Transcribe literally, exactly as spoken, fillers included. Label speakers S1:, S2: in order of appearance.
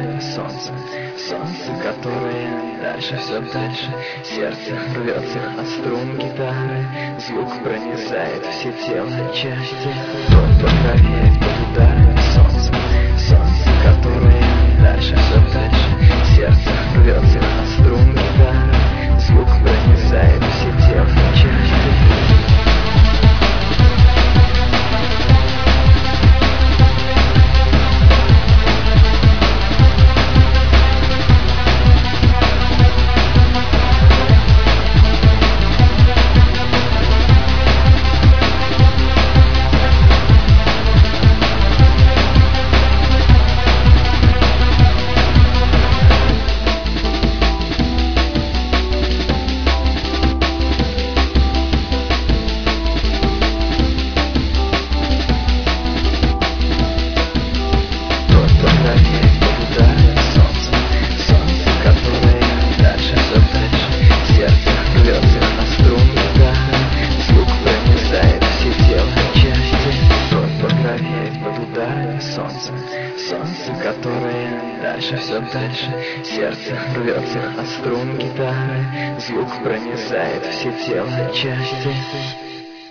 S1: ударами солнца. Солнце, которое дальше, все дальше. Сердце рвется от струн гитары. Звук пронизает все тело части. Кровь багровеет под ударами солнца. Солнце, которое дальше, все дальше. Сердце рвется от струн гитары. Звук пронизает все тело части. Солнце, солнце, которое дальше, все дальше. Сердце рвется от струн гитары. Звук пронизает все тело части.